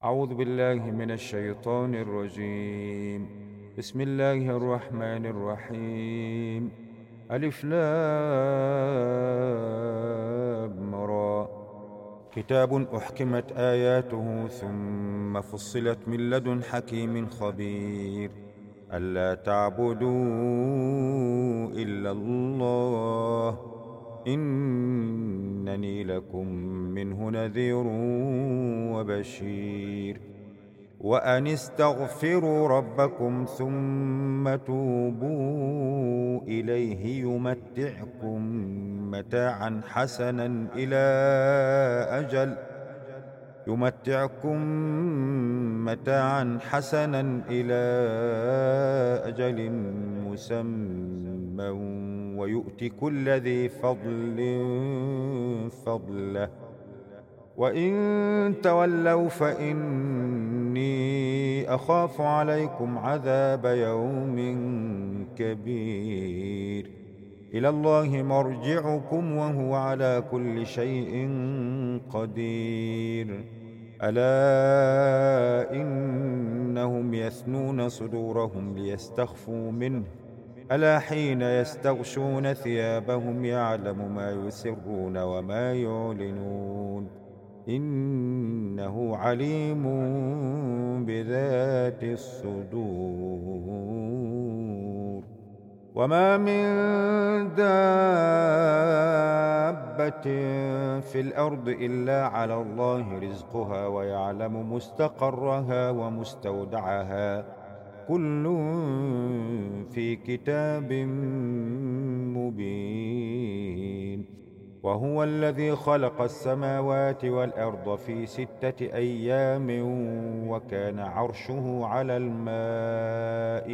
أعوذ بالله من الشيطان الرجيم. بسم الله الرحمن الرحيم. ألف لام را. كتاب أحكمت آياته ثم فصلت من لدن حكيم خبير. ألا تعبدوا إلا الله إنني لكم منه نذير وبشير. وأن استغفروا ربكم ثم توبوا إليه يمتعكم متاعا حسنا إلى أجل مسمى ويؤت كل ذي فضل فضله. وإن تولوا فإني أخاف عليكم عذاب يوم كبير. إلى الله مرجعكم وهو على كل شيء قدير. ألا إنهم يثنون صدورهم ليستخفوا منه ألا حين يستغشون ثيابهم يعلم ما يسرون وما يعلنون إنه عليم بذات الصدور. وما من دابة في الأرض إلا على الله رزقها ويعلم مستقرها ومستودعها كل في كتاب مبين. وهو الذي خلق السماوات والأرض في 6 أيام وكان عرشه على الماء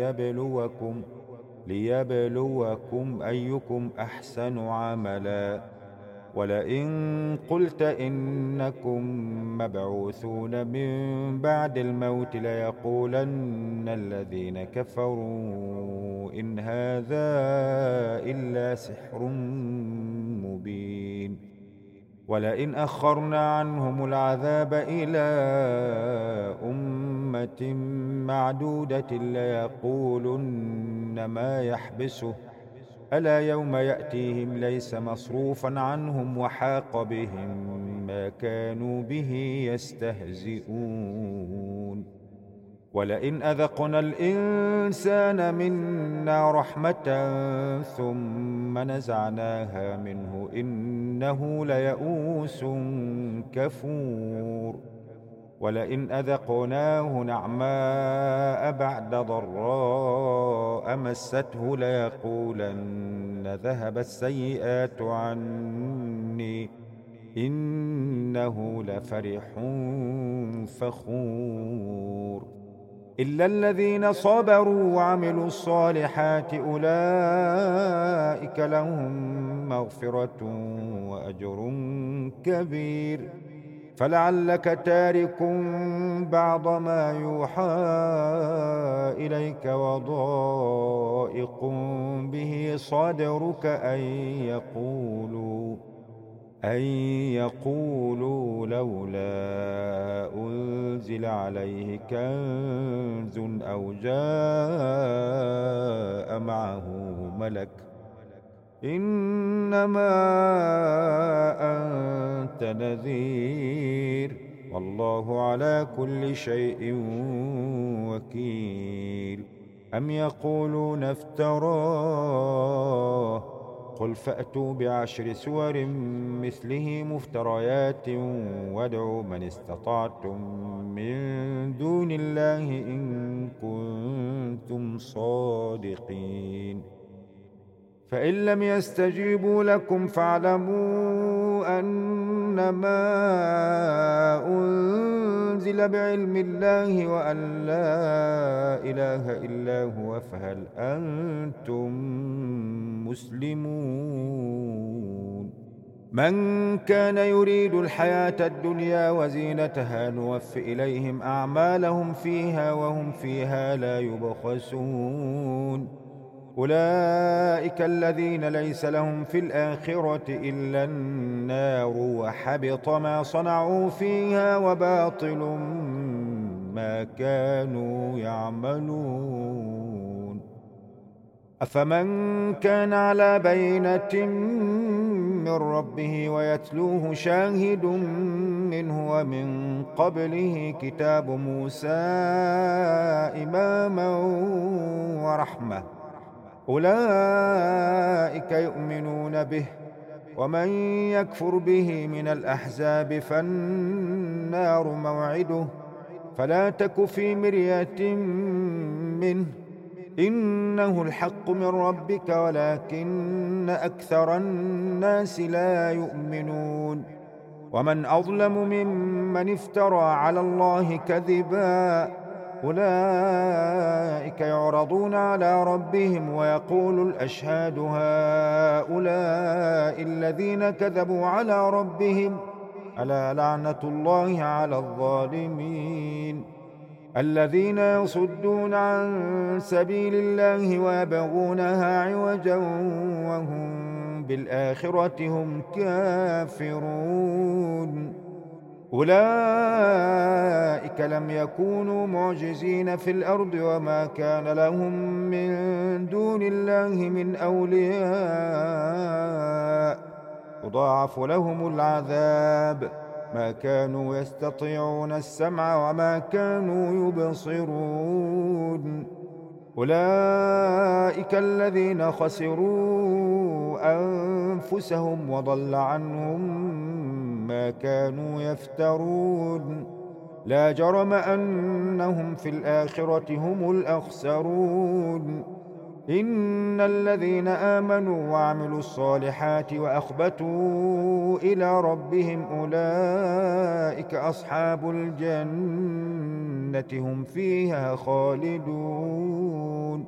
ليبلوكم أيكم أحسن عملا. ولئن قلت إنكم مبعوثون من بعد الموت ليقولن الذين كفروا إن هذا إلا سحر مبين. ولئن أخرنا عنهم العذاب إلى أمة معدودة ليقولن ما يحبسه ألا يوم يأتيهم ليس مصروفا عنهم وحاق بهم ما كانوا به يستهزئون. ولئن أذقنا الإنسان منا رحمة ثم نزعناها منه إنه ليئوس كفور. ولئن أذقناه نعماء بعد ضراء مسته ليقولن ذهب السيئات عني إنه لفرح فخور. إلا الذين صبروا وعملوا الصالحات أولئك لهم مغفرة وأجر كبير. فلعلك تارك بعض ما يوحى إليك وضائق به صدرك أن يقولوا لولا أنزل عليه كنز أو جاء معه ملك إنما أنت نذير والله على كل شيء وكيل. أم يقولون افتراه قل فأتوا ب10 سور مثله مفتريات وادعوا من استطعتم من دون الله إن كنتم صادقين. فإن لم يستجيبوا لكم فاعلموا أنما أنزل بعلم الله وأن لا إله إلا هو فهل أنتم مسلمون. من كان يريد الحياة الدنيا وزينتها نوف إليهم أعمالهم فيها وهم فيها لا يبخسون. أولئك الذين ليس لهم في الآخرة إلا النار وحبط ما صنعوا فيها وباطل ما كانوا يعملون. أفمن كان على بينة من ربه ويتلوه شاهد منه ومن قبله كتاب موسى إماما ورحمة أولئك يؤمنون به، ومن يكفر به من الأحزاب فالنار موعده، فلا تك في مرية منه، إنه الحق من ربك ولكن أكثر الناس لا يؤمنون. ومن أظلم ممن افترى على الله كذبا أولئك يعرضون على ربهم ويقول الأشهاد هؤلاء الذين كذبوا على ربهم ألا لعنة الله على الظالمين الذين يصدون عن سبيل الله ويبغونها عوجا وهم بالآخرة هم كافرون. أولئك لم يكونوا معجزين في الأرض وما كان لهم من دون الله من أولياء يضاعف لهم العذاب ما كانوا يستطيعون السمع وما كانوا يبصرون. أولئك الذين خسروا أنفسهم وضل عنهم ما كانوا يفترون. لا جرم أنهم في الآخرة هم الأخسرون. إن الذين آمنوا وعملوا الصالحات وأخبتوا إلى ربهم أولئك أصحاب الجنة هم فيها خالدون.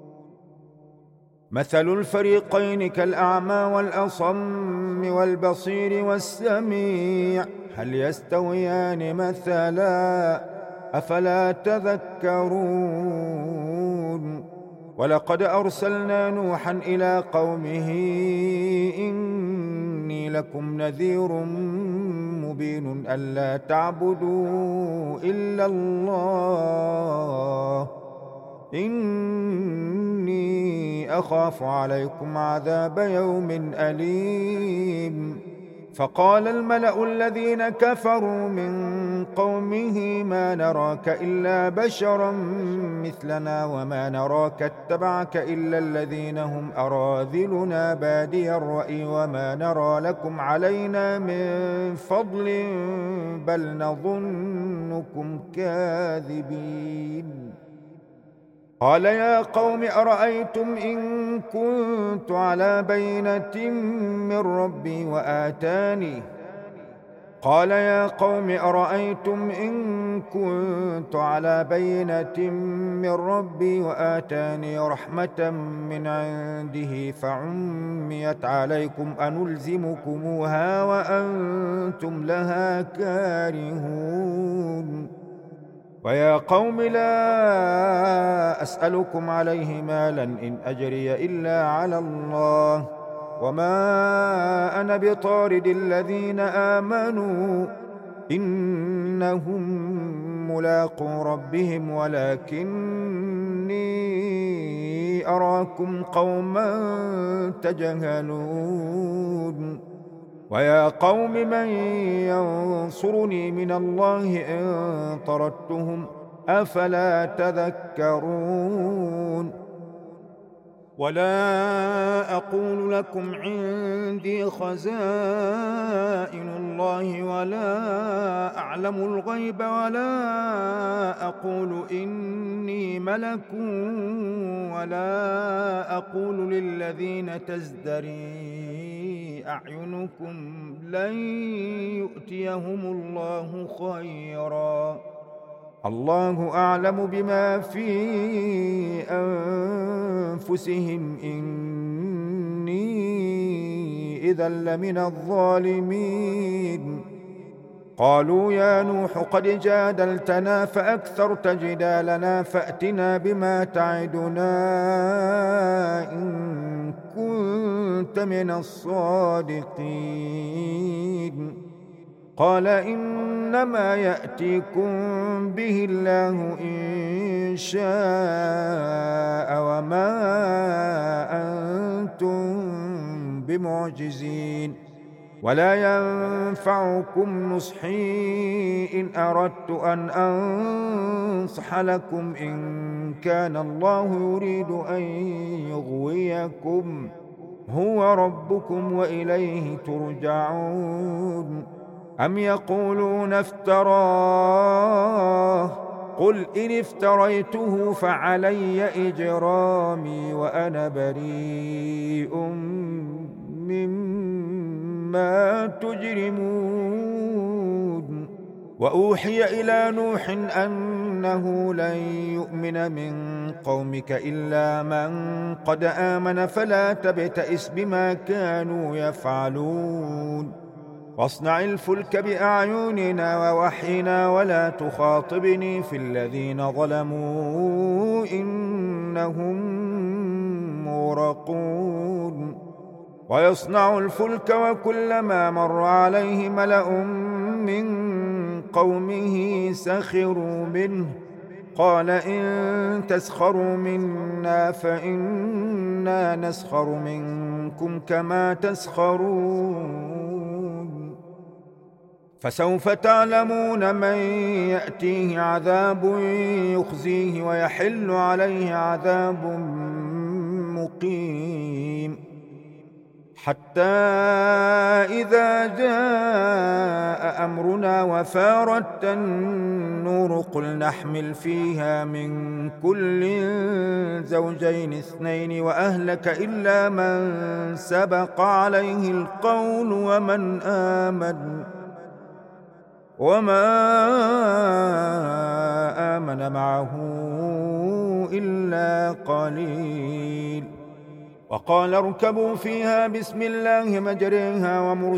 مثل الفريقين كالأعمى والأصم والبصير والسميع هل يستويان مثلا أفلا تذكرون. ولقد أرسلنا نوحا إلى قومه إني لكم نذير مبين ألا تعبدوا إلا الله إني أخاف عليكم عذاب يوم أليم. فقال الملأ الذين كفروا من قومه ما نراك إلا بشرا مثلنا وما نراك اتبعك إلا الذين هم أراذلنا بادي الرأي وما نرى لكم علينا من فضل بل نظنكم كاذبين. قال يا قوم أرأيتم إن كنت على بينة من ربي وآتاني قال يا قوم أرأيتم إن كنت على بينة من ربي وآتاني رحمة من عنده فعميت عليكم أنلزمكموها وأنتم لها كارهون. ويا قوم لا أسألكم عليه مالا إن أجري إلا على الله وما أنا بطارد الذين آمنوا إنهم ملاقو ربهم ولكني أراكم قوما تجهلون. ويا قوم من ينصرني من الله إن طردتهم أفلا تذكرون. ولا أقول لكم عندي خزائن الله ولا أعلم الغيب ولا أقول إني ملك ولا أقول للذين تزدري أعينكم لن يؤتيهم الله خيرا الله أعلم بما في أنفسهم إني إذا لمن الظالمين. قالوا يا نوح قد جادلتنا فأكثرت جدالنا فأتنا بما تعدنا إن كنت من الصادقين. قال إنما يأتيكم به الله إن شاء وما أنتم بمعجزين ولا ينفعكم نصحي إن أردت أن أنصح لكم إن كان الله يريد أن يغويكم هو ربكم وإليه ترجعون. أم يقولون افتراه قل إن افتريته فعلي إجرامي وأنا بريء مما تجرمون. وأوحي إلى نوح أنه لن يؤمن من قومك إلا من قد آمن فلا تبتئس بما كانوا يفعلون واصنع الفلك بأعيننا ووحينا ولا تخاطبني في الذين ظلموا إنهم مغرقون. ويصنع الفلك وكلما مر عليه ملأ من قومه سخروا منه قال إن تسخروا منا فإنا نسخر منكم كما تسخرون. فسوف تعلمون من يأتيه عذاب يخزيه ويحل عليه عذاب مقيم. حتى إذا جاء أمرنا وفارت النور قل نحمل فيها من كل زوجين اثنين وأهلك إلا من سبق عليه القول ومن آمن وما آمن معه إلا قليل. وقال اركبوا فيها بسم الله مجريها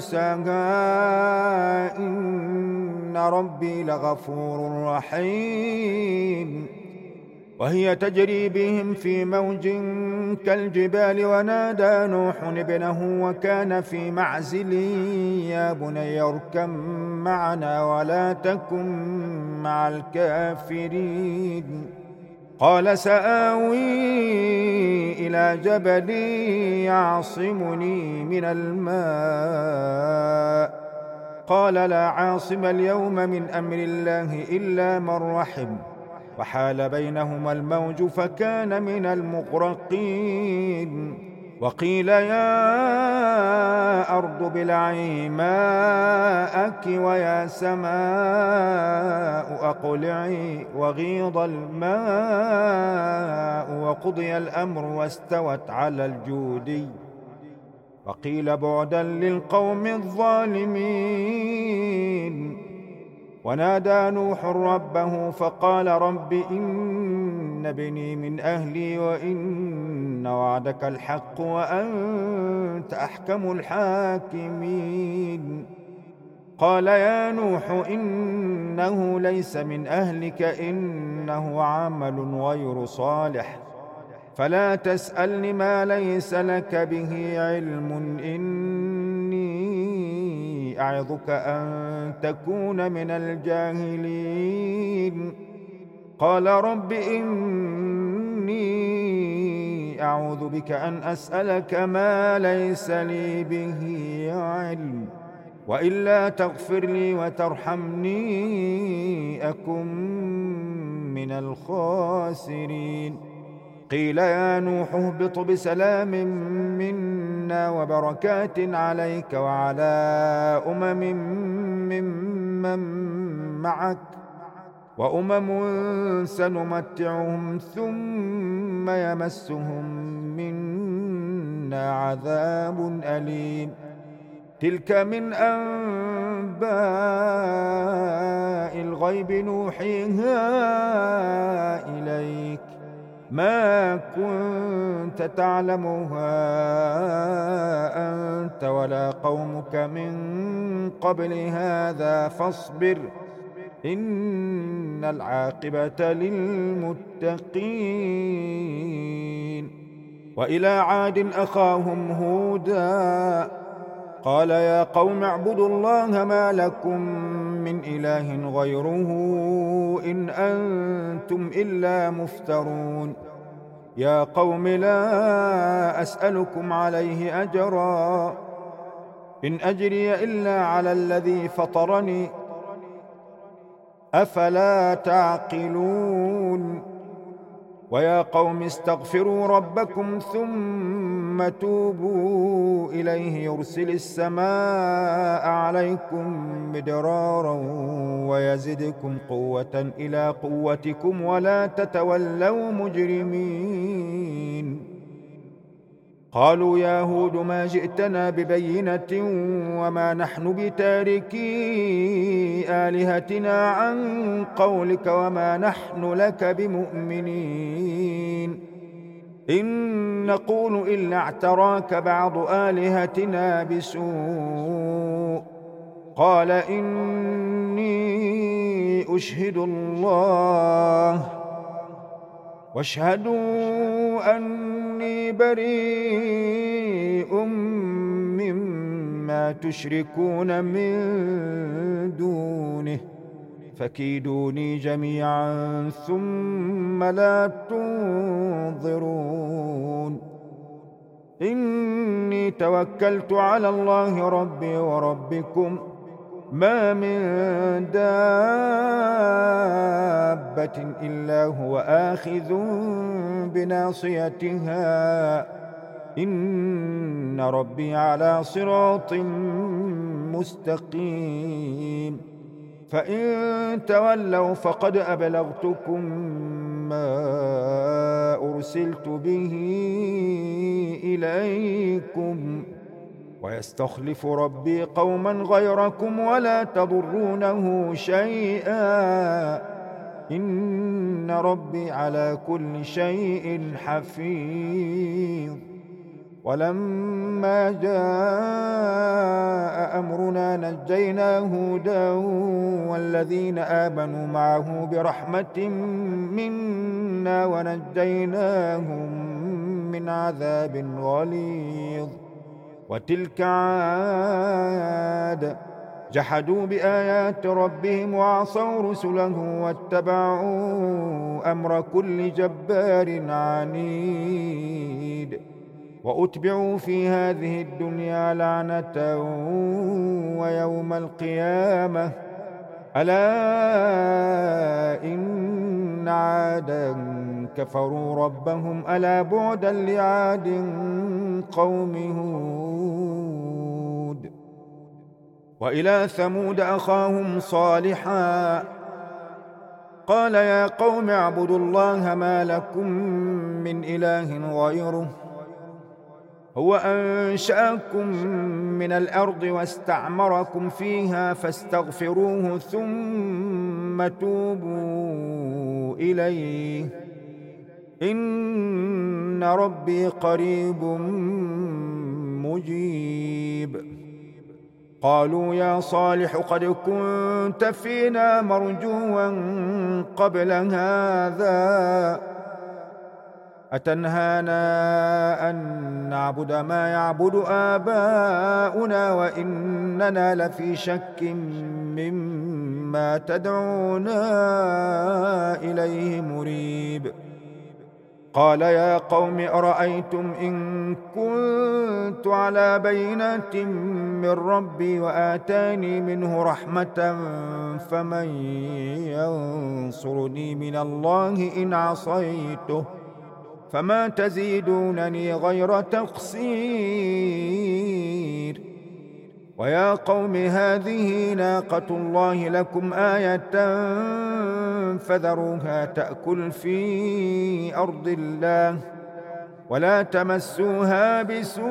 ومرساها إن ربي لغفور رحيم. وهي تجري بهم في موج كالجبال ونادى نوح ابنه وكان في معزل يا بني اركب معنا ولا تكن مع الكافرين. قال سآوي إلى جبل يعصمني من الماء قال لا عاصم اليوم من أمر الله إلا من رحم وحال بينهما الموج فكان من المغرقين. وقيل يا أرض ابلعي ماءك ويا سماء أقلعي وغيض الماء وقضي الأمر واستوت على الجودي. وقيل بعدا للقوم الظالمين. ونادى نوح ربه فقال رب إن ابني من أهلي وإن وعدك الحق وأنت أحكم الحاكمين. قال يا نوح إنه ليس من أهلك إنه عمل غير صالح فلا تسألني ما ليس لك به علم إني أعظك أن تكون من الجاهلين. قال رب إني أعوذ بك أن أسألك ما ليس لي به علم وإلا تغفر لي وترحمني أكن من الخاسرين. قيل يا نوح اهبط بسلام منا وبركات عليك وعلى ممن معك وأمم سنمتعهم ثم يمسهم منا عذاب أليم. تلك من أنباء الغيب نوحيها إليك ما كنت تعلمها أنت ولا قومك من قبل هذا فاصبر إن العاقبة للمتقين. وإلى عاد أخاهم هودا قال يا قوم اعبدوا الله ما لكم من إله غيره إن أنتم إلا مفترون. يا قوم لا أسألكم عليه أجرا إن أجري إلا على الذي فطرني أفلا تعقلون. ويا قوم استغفروا ربكم ثم توبوا إليه يرسل السماء عليكم مدرارا ويزدكم قوة إلى قوتكم ولا تتولوا مجرمين. قالوا يا هود ما جئتنا ببينة وما نحن بتاركي آلهتنا عن قولك وما نحن لك بمؤمنين إن نقول إلا اعتراك بعض آلهتنا بسوء. قال إني أشهد الله واشهدوا أني بريء مما تشركون من دونه فكيدوني جميعا ثم لا تنظرون. إني توكلت على الله ربي وربكم ما من دابة إلا هو آخذ بناصيتها إن ربي على صراط مستقيم. فإن تولوا فقد أبلغتكم ما أرسلت به إليكم ويستخلف ربي قوما غيركم ولا تضرونه شيئا إن ربي على كل شيء حفيظ. ولما جاء أمرنا نجينا هودا والذين آمنوا معه برحمة منا ونجيناهم من عذاب غليظ. وتلك عاد جحدوا بآيات ربهم وعصوا رسله واتبعوا أمر كل جبار عنيد. وأتبعوا في هذه الدنيا لعنة ويوم القيامة ألا إن عادا كفروا ربهم ألا بعدا لعاد قوم هود. وإلى ثمود أخاهم صالحا قال يا قوم اعبدوا الله ما لكم من إله غيره هو أنشأكم من الأرض واستعمركم فيها فاستغفروه ثم توبوا إليه إن ربي قريب مجيب. قالوا يا صالح قد كنت فينا مرجوا قبل هذا أتنهانا أن نعبد ما يعبد آباؤنا وإننا لفي شك مما تدعونا إليه مريب. قال يا قوم أرأيتم إن كنت على بينة من ربي وآتاني منه رحمة فمن ينصرني من الله إن عصيته فما تزيدونني غير تقصير. ويا قوم هذه ناقة الله لكم آية فذروها تأكل في أرض الله ولا تمسوها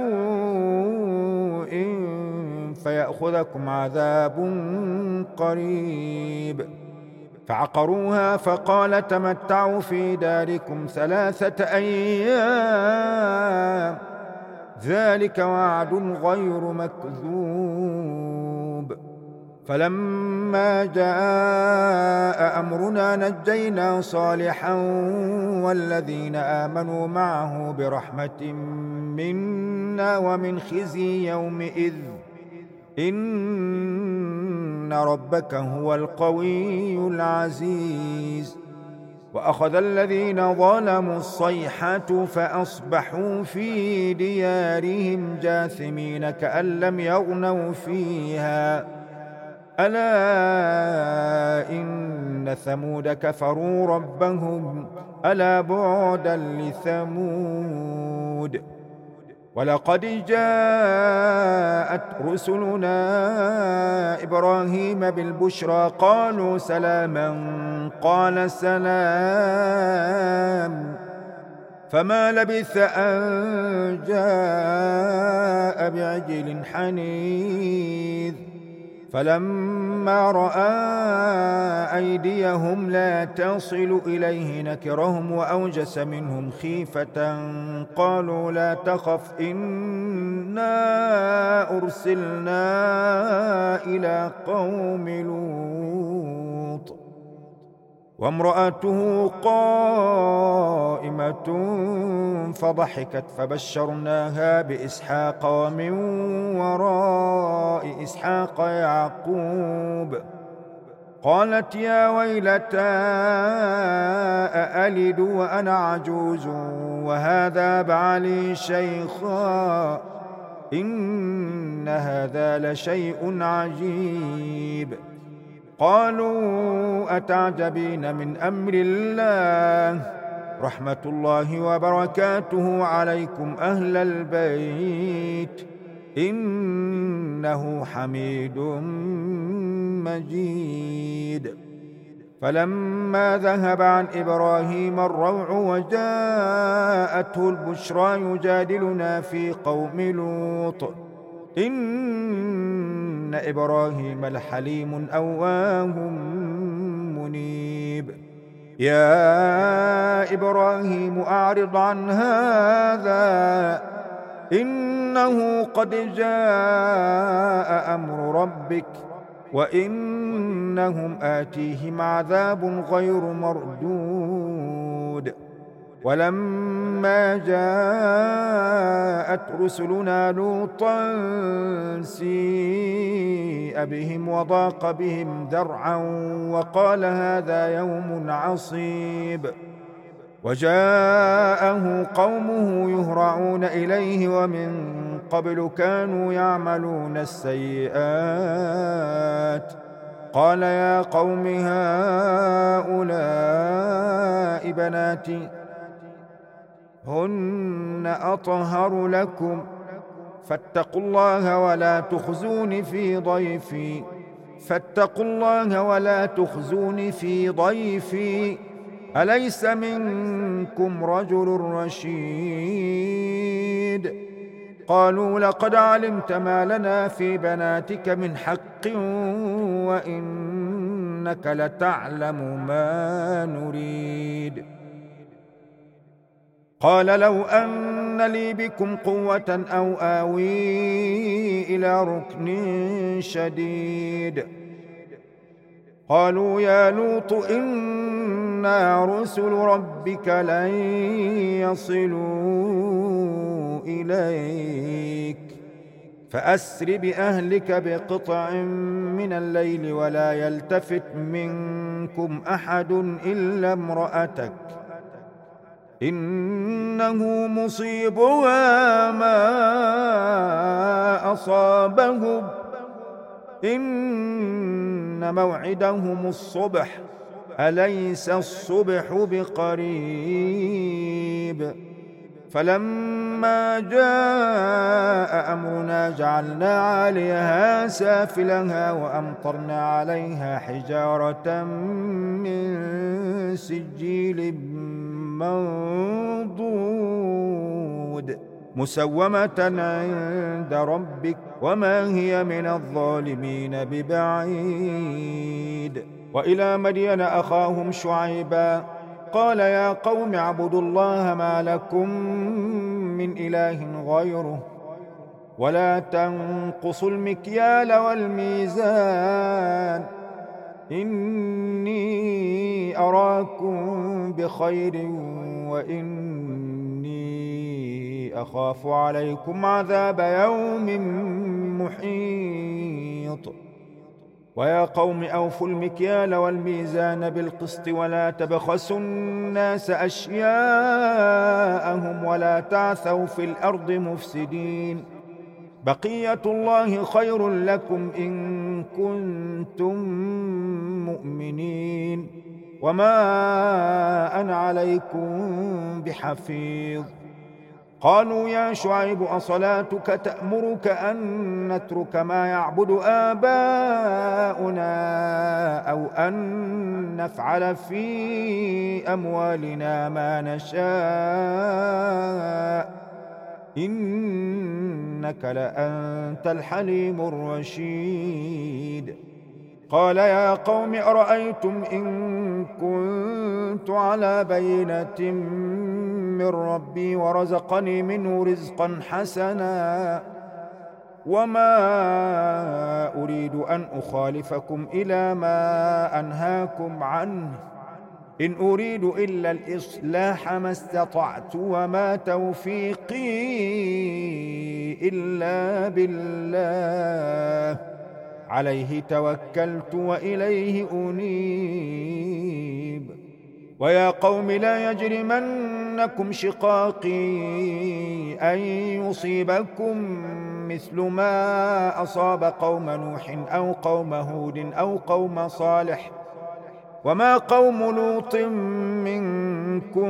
بسوء فيأخذكم عذاب قريب. فعقروها فقال تمتعوا في داركم 3 أيام ذلك وعد غير مكذوب. فلما جاء أمرنا نجينا صالحا والذين آمنوا معه برحمة منا ومن خزي يومئذ إن ربك هو القوي العزيز. وأخذ الذين ظلموا الصيحة فأصبحوا في ديارهم جاثمين كأن لم يغنوا فيها ألا إن ثمود كفروا ربهم ألا بعدا لثمود. ولقد جاءت رسلنا إبراهيم بالبشرى قالوا سلاما قال سلام فما لبث أن جاء بعجل حنيذ. فلما رأى أيديهم لا تصل إليه نكرهم وأوجس منهم خيفة قالوا لا تخف إنا أرسلنا إلى قوم لوط وامرأته قائمة فضحكت فبشرناها بإسحاق ومن وراء إسحاق يعقوب قالت يا ويلتى أألد وأنا عجوز وهذا بعلي شيخا إن هذا لشيء عجيب. قالوا أتعجبين من أمر الله رحمة الله وبركاته عليكم أهل البيت إنه حميد مجيد. فلما ذهب عن إبراهيم الروع وجاءته البشرى يجادلنا في قوم لوط إن إبراهيم لحليم أواه منيب. يا إبراهيم أعرض عن هذا إنه قد جاء أمر ربك وإنهم آتيهم عذاب غير مردود. ولما جاءت رسلنا لوطا سيء بهم وضاق بهم ذرعا وقال هذا يوم عصيب. وجاءه قومه يهرعون إليه ومن قبل كانوا يعملون السيئات قال يا قوم هؤلاء بناتي هن أطهر لكم فاتقوا الله ولا تخزون في ضيفي أليس منكم رجل رشيد. قالوا لقد علمت ما لنا في بناتك من حق وإنك لتعلم ما نريد. قال لو أن لي بكم قوة أو آوي إلى ركن شديد. قالوا يا لوط إنا رسل ربك لن يصلوا إليك فأسر بأهلك بقطع من الليل ولا يلتفت منكم أحد إلا امرأتك إنه مصيبها ما أصابهم إن موعدهم الصبح أليس الصبح بقريب. فلما جاء أمرنا جعلنا عاليها سافلها وأمطرنا عليها حجارة من سجيل منضود مسومة عند ربك وما هي من الظالمين ببعيد. وإلى مدين أخاهم شعيبا قال يا قوم اعبدوا الله ما لكم من إله غيره ولا تنقصوا المكيال والميزان إني أراكم بخير وإني أخاف عليكم عذاب يوم محيط ويا قوم أوفوا المكيال والميزان بالقسط ولا تبخسوا الناس أشياءهم ولا تعثوا في الأرض مفسدين بقية الله خير لكم إن كنتم مؤمنين وما أنا عليكم بحفيظ قالوا يا شعيب أصلاتك تأمرك أن نترك ما يعبد آباؤنا أو أن نفعل في أموالنا ما نشاء إنك لأنت الحليم الرشيد قال يا قوم أرأيتم إن كنت على بينة من ربي ورزقني منه رزقا حسنا وما أريد أن أخالفكم إلى ما أنهاكم عنه إن أريد إلا الإصلاح ما استطعت وما توفيقي إلا بالله عليه توكلت وإليه أنيب ويا قوم لا يجرمنكم شقاقي أن يصيبكم مثل ما أصاب قوم نوح أو قوم هود أو قوم صالح وما قوم لوط منكم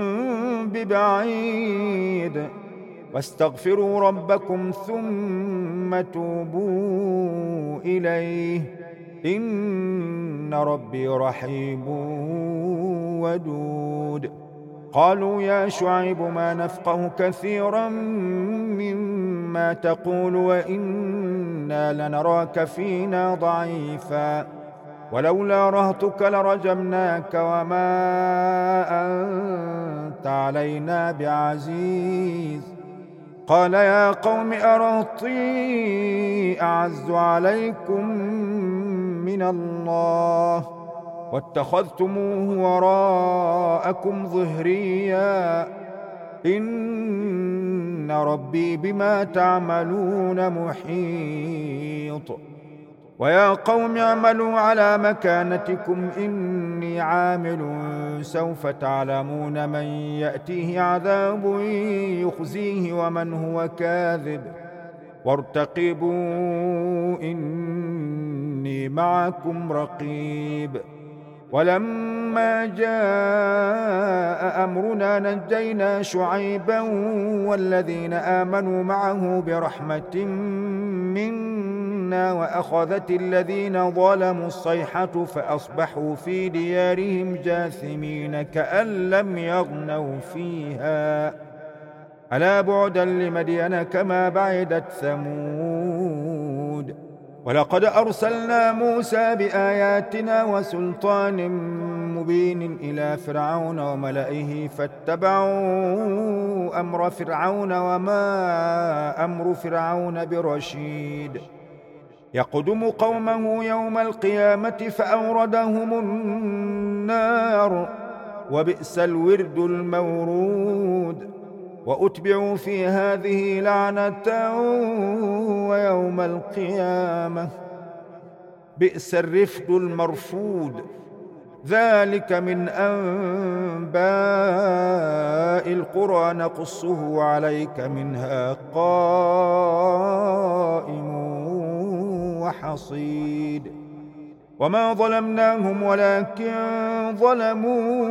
ببعيد واستغفروا ربكم ثم توبوا إليه إن ربي رحيم ودود قالوا يا شعيب ما نفقه كثيرا مما تقول وإنا لنراك فينا ضعيفا ولولا رهتك لرجمناك وما أنت علينا بعزيز قال يا قوم أرهطي أعز عليكم من الله واتخذتموه وراءكم ظهريا إن ربي بما تعملون محيط ويا قوم اعملوا على مكانتكم إني عامل سوف تعلمون من يأتيه عذاب يخزيه ومن هو كاذب وارتقبوا إني معكم رقيب ولما جاء أمرنا نجينا شعيبا والذين آمنوا معه برحمة منا وأخذت الذين ظلموا الصيحة فأصبحوا في ديارهم جاثمين كأن لم يغنوا فيها ألا بعدا لمدين كما بعدت ثمود ولقد أرسلنا موسى بآياتنا وسلطان مبين إلى فرعون وملئه فاتبعوا أمر فرعون وما أمر فرعون برشيد يقدم قومه يوم القيامة فأوردهم النار وبئس الورد المورود وأتبعوا في هذه لعنة ويوم القيامة بئس الرفد المرفود ذلك من أنباء القرى نقصه عليك منها قائم وحصيد وما ظلمناهم ولكن ظلموا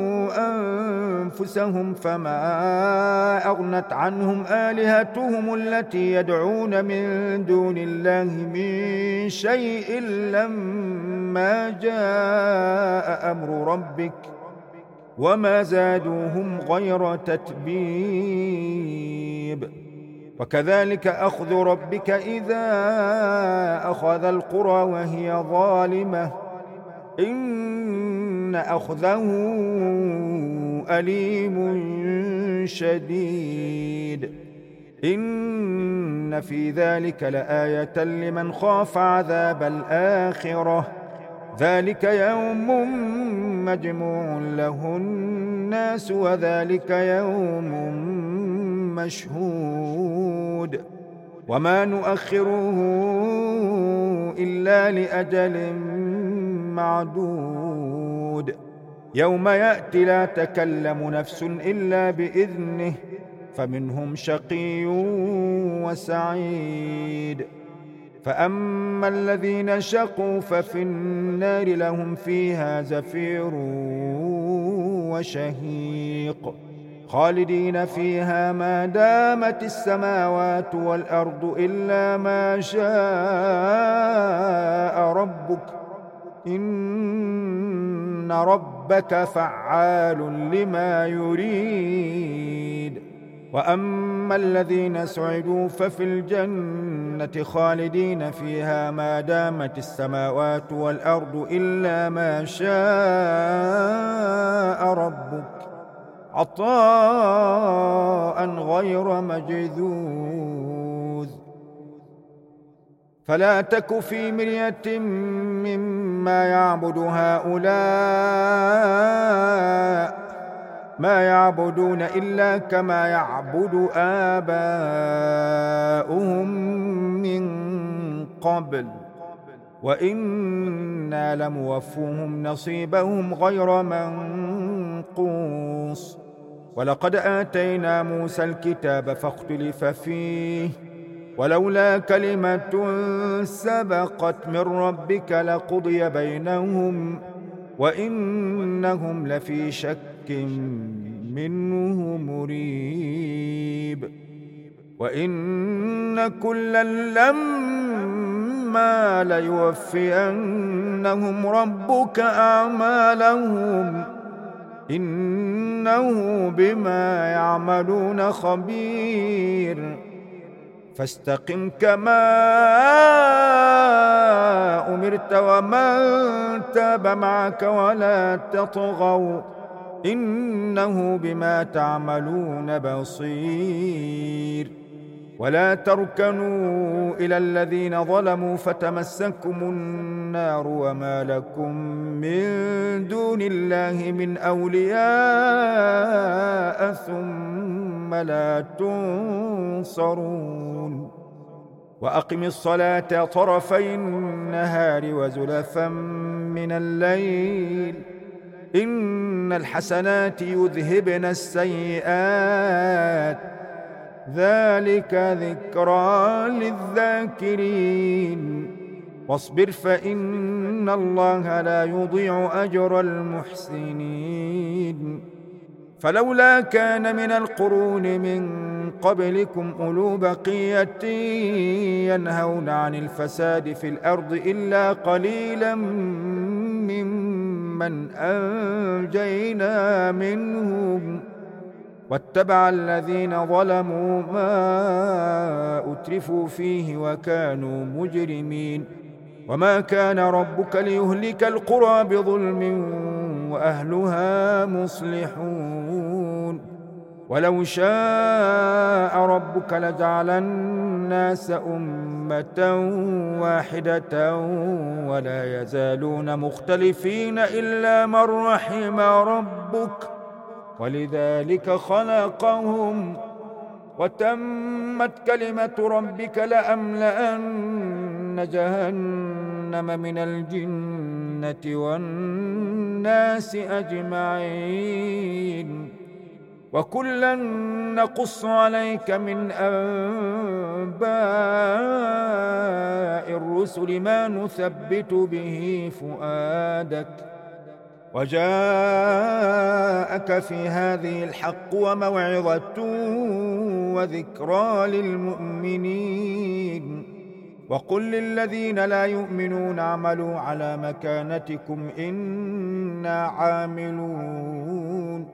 أنفسهم فما أغنت عنهم آلهتهم التي يدعون من دون الله من شيء لما جاء أمر ربك وما زادوهم غير تتبيب وكذلك أخذ ربك إذا أخذ القرى وهي ظالمة إن أخذه أليم شديد. إن في ذلك لآية لمن خاف عذاب الآخرة. ذلك يوم مجموع له الناس وذلك يوم مشهود وما نؤخره إلا لأجل معدود. يوم يأتي لا تكلم نفس إلا بإذنه فمنهم شقي وسعيد. فأما الذين شقوا ففي النار لهم فيها زفير وشهيق خالدين فيها ما دامت السماوات والأرض إلا ما شاء ربك إن ربك فعال لما يريد. وأما الذين سعدوا ففي الجنة خالدين فيها ما دامت السماوات والأرض إلا ما شاء ربك عطاء غير مجذوذ. فلا تك في مرية مما يعبد هؤلاء ما يعبدون إلا كما يعبد آباؤهم من قبل وإنا لموفوهم نصيبهم غير منقوص. ولقد آتينا موسى الكتاب فاختلف فيه ولولا كلمة سبقت من ربك لقضي بينهم وإنهم لفي شك منه مريب. وإن كلا لما ليوفينهم ربك أعمالهم إنه بما يعملون خبير. فاستقم كما أمرت ومن تاب معك ولا تطغوا إنه بما تعملون بصير. ولا تركنوا إلى الذين ظلموا فتمسكم النار وما لكم من دون الله من أولياء ثم لا تنصرون. وأقم الصلاة طرفي النهار وزلفا من الليل إن الحسنات يذهبن السيئات ذلك ذكرى للذاكرين. واصبر فإن الله لا يضيع أجر المحسنين. فلولا كان من القرون من قبلكم أولو بقية ينهون عن الفساد في الأرض إلا قليلا ممن أنجينا منهم واتبع الذين ظلموا ما أترفوا فيه وكانوا مجرمين. وما كان ربك ليهلك القرى بظلم وأهلها مصلحون. ولو شاء ربك لجعل الناس أمة واحدة ولا يزالون مختلفين إلا من رحم ربك ولذلك خلقهم وتمت كلمة ربك لأملأن جهنم من الجنة والناس أجمعين. وكلا نقص عليك من أنباء الرسل ما نثبت به فؤادك وجاءك في هذه الحق وموعظة وذكرى للمؤمنين. وقل للذين لا يؤمنون اعملوا على مكانتكم إنا عاملون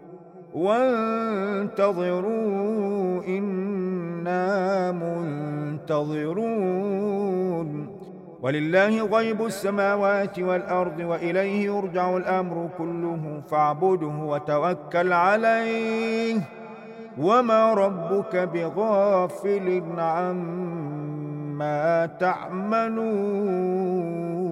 وانتظروا إنا منتظرون. ولله غيب السماوات والأرض وإليه يرجع الأمر كله فاعبده وتوكل عليه وما ربك بغافل عما تعملون.